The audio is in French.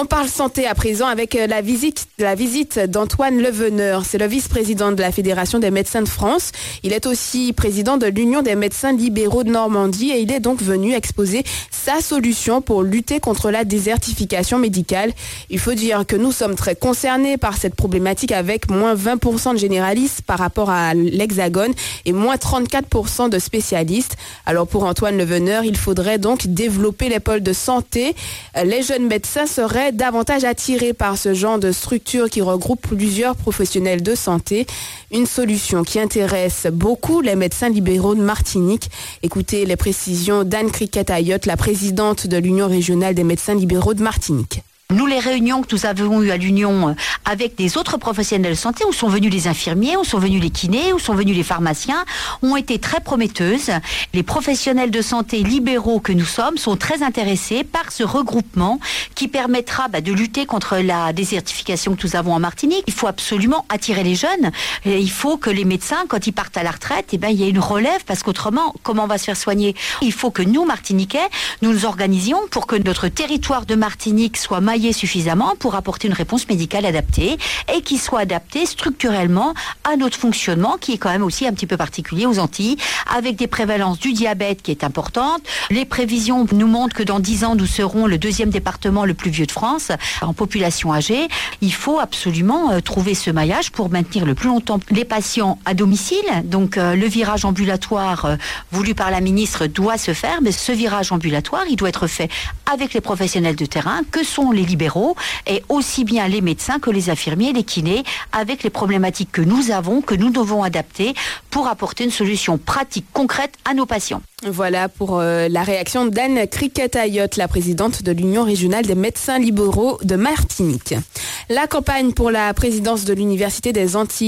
On parle santé à présent avec la visite d'Antoine Leveneur. C'est le vice-président de la Fédération des médecins de France. Il est aussi président de l'Union des médecins libéraux de Normandie et il est donc venu exposer sa solution pour lutter contre la désertification médicale. Il faut dire que nous sommes très concernés par cette problématique avec moins 20% de généralistes par rapport à l'Hexagone et moins 34% de spécialistes. Alors pour Antoine Leveneur, il faudrait donc développer les pôles de santé. Les jeunes médecins seraient davantage attirés par ce genre de structure qui regroupe plusieurs professionnels de santé. Une solution qui intéresse beaucoup les médecins libéraux de Martinique. Écoutez les précisions d'Anne Criquet-Ayotte, la présidente de l'Union régionale des médecins libéraux de Martinique. Nous, les réunions que nous avons eues à l'Union avec des autres professionnels de santé, où sont venus les infirmiers, où sont venus les kinés, où sont venus les pharmaciens, ont été très prometteuses. Les professionnels de santé libéraux que nous sommes sont très intéressés par ce regroupement qui permettra de lutter contre la désertification que nous avons en Martinique. Il faut absolument attirer les jeunes. Et il faut que les médecins, quand ils partent à la retraite, il y ait une relève, parce qu'autrement, comment on va se faire soigner? Il faut que nous, Martiniquais, nous nous organisions pour que notre territoire de Martinique soit maillé suffisamment pour apporter une réponse médicale adaptée et qui soit adaptée structurellement à notre fonctionnement qui est quand même aussi un petit peu particulier aux Antilles, avec des prévalences du diabète qui est importante. Les prévisions nous montrent que dans 10 ans, nous serons le 2e département le plus vieux de France en population âgée. Il faut absolument trouver ce maillage pour maintenir le plus longtemps les patients à domicile. Donc le virage ambulatoire voulu par la ministre doit se faire, mais ce virage ambulatoire, il doit être fait avec les professionnels de terrain que sont les libéraux et aussi bien les médecins que les infirmiers, les kinés, avec les problématiques que nous avons, que nous devons adapter pour apporter une solution pratique, concrète à nos patients. Voilà pour la réaction d'Anne Criquet-Ayotte, la présidente de l'Union régionale des médecins libéraux de Martinique. La campagne pour la présidence de l'Université des Antilles